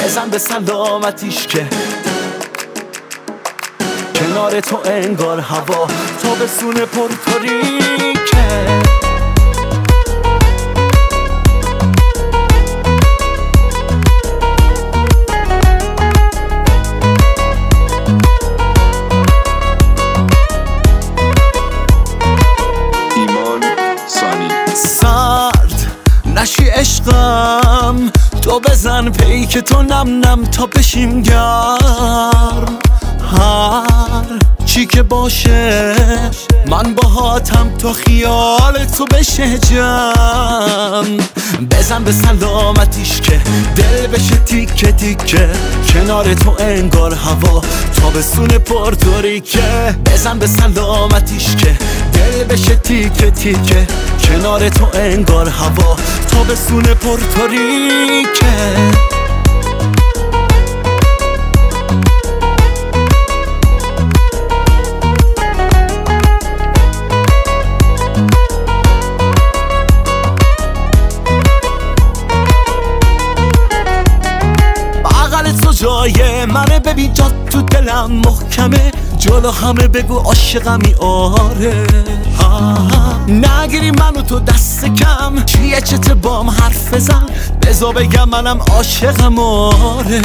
بزن به سلامتیش که کنار تو انگار هوا تابستون پرتوریکه. نشی عشقم تو بزن پیک تو نم نم تا بشیم گرم. هر چی که باشه من باهاتم تا خیال تو بشه جمع. بزن به سلامتیش که دل بشه تیکه تیکه کنار تو انگار هوا تابستون پرتوریکه. بزن به سلامتیش که دل بشه تیکه تیکه کنار تو انگار هوا تابستون پرتوریکه. جای منه ببین جا تو دلم محکمه جلو همه بگو عاشقمی آره. نگیری منو تو دست کم چیه چته بام حرف بزن بزا بگم منم عاشقم آره.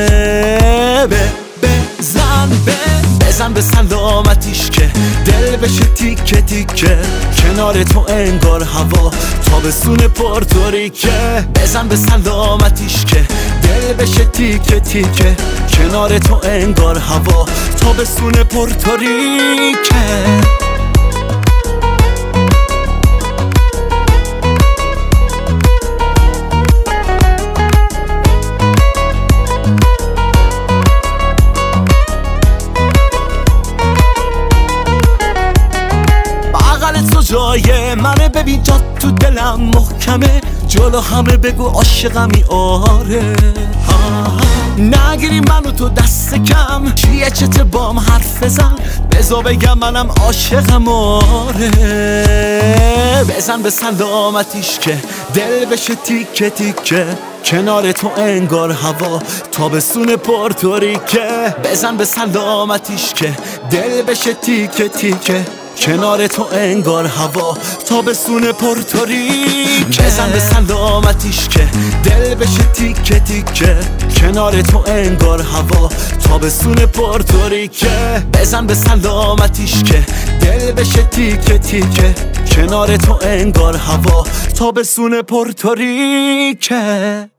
بزن به سلامتیش که دل بشه تیکه تیکه کنار تو انگار هوا تابستون پرتوریکه. بزن به سلامتیش که دل بشه تیکه تیکه کنار تو انگار هوا تابستون پرتوریکه. جای منه ببین جا تو دلم محکمه جلو همه بگو عاشقمی آره. نگیری منو تو دست کم چیه چته بام حرف بزن بزا بگم منم عاشقم آره. بزن به سلامتیش که دل بشه تیکه تیکه کنار تو انگار هوا تابستون پرتوریکه. بزن به سلامتیش که دل بشه تیکه تیکه کنار تو انگار هوا تابستون پرتوریکه. بزن به سلامتیش که دل بشه تیکه تیکه کنار تو انگار هوا تابستون پرتوریکه. بزن به سلامتیش که دل بشه تیکه تیکه کنار تو انگار هوا تابستون پرتوریکه.